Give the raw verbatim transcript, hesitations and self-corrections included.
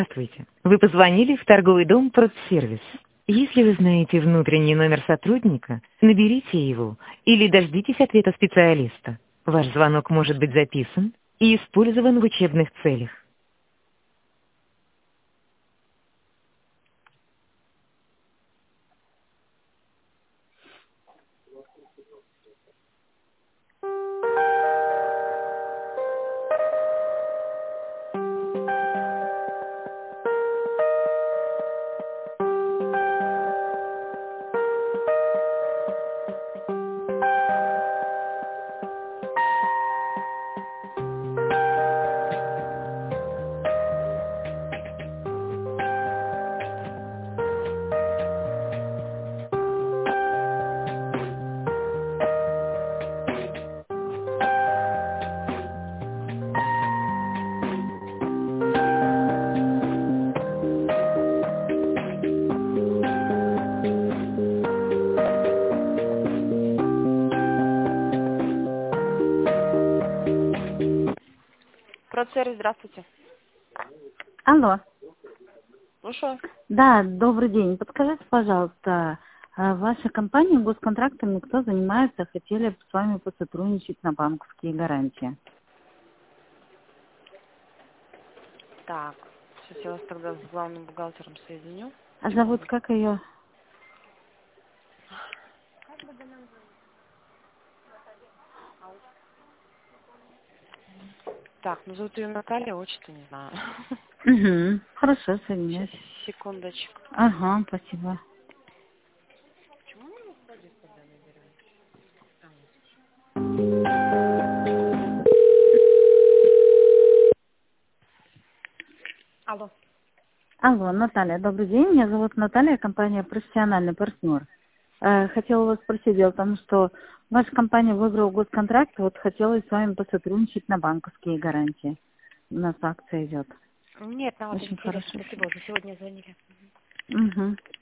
Здравствуйте. Вы позвонили в торговый дом «Продсервис». Если вы знаете внутренний номер сотрудника, наберите его или дождитесь ответа специалиста. Ваш звонок может быть записан и использован в учебных целях. Продсервис, здравствуйте. Алло. Слушаю. Да, добрый день. Подскажите, пожалуйста, а ваша компания госконтрактами кто занимается? Хотели бы с вами посотрудничать на банковские гарантии. Так, сейчас я вас тогда с главным бухгалтером соединю. А зовут Секунду. как ее? Так, ну зовут ее Наталья, отчество не знаю. Угу. Хорошо, Сейчас, соединяюсь. секундочку. Ага, спасибо. Алло. Алло, Наталья, добрый день. Меня зовут Наталья, компания «Профессиональный партнер». Э, Хотела вас спросить, дело в том, что ваша компания выиграла госконтракт, вот хотела с вами посотрудничать на банковские гарантии. У нас акция идет. Нет, на вас Очень интересно. хорошо. Спасибо, уже сегодня звонили. Угу.